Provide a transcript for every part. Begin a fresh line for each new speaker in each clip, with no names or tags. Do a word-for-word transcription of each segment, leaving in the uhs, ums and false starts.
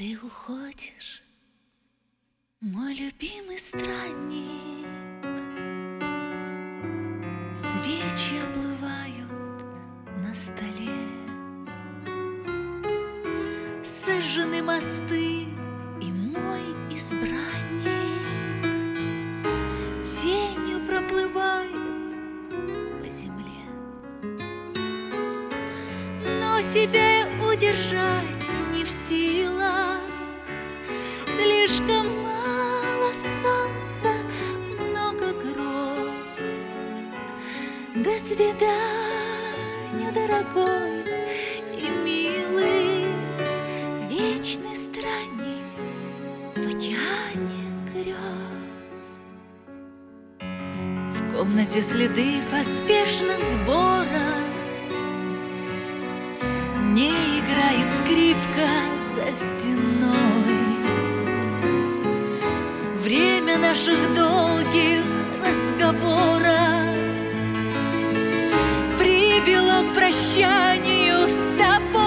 Ты уходишь, мой любимый странник. Свечи оплывают на столе, сожжены мосты, и мой избранник тенью проплывает по земле. Но тебя удержать не в силах, слишком мало солнца, много гроз. До свидания, дорогой и милый, вечный странник в океане грез. В комнате следы поспешных сборов, не играет скрипка за стеной. Время наших долгих разговоров привело к прощанию с тобой.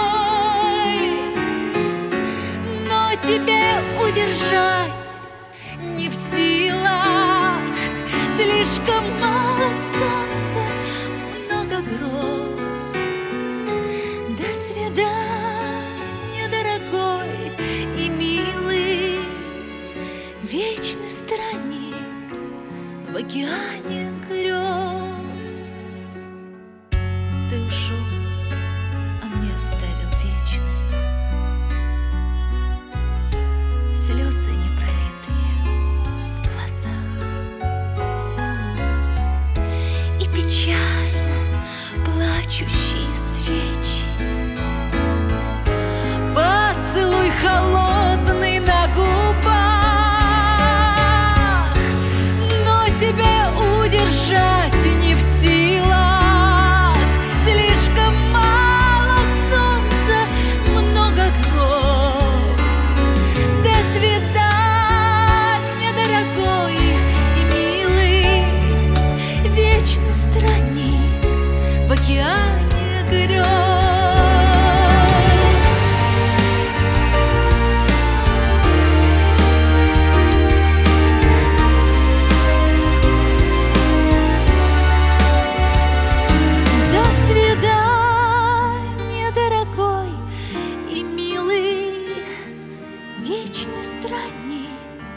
Но тебя удержать не в силах, слишком мало солнца, много гроз. До свидания, дорогой и милый, вечный странник в океане грез. Ты ушел, а мне оставил вечность, слезы непролитые в глазах и печально плачущие свечи. Поцелуй холодный на губах, но тебя удержать не в силах. Слишком мало солнца, много гроз. До свидания, дорогой и милый, вечный странник в океане грез. Вечный странник,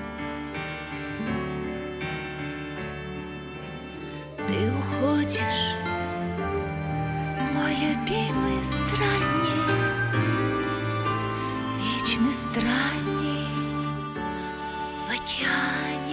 ты уходишь, мой любимый странник, вечный странник в океане.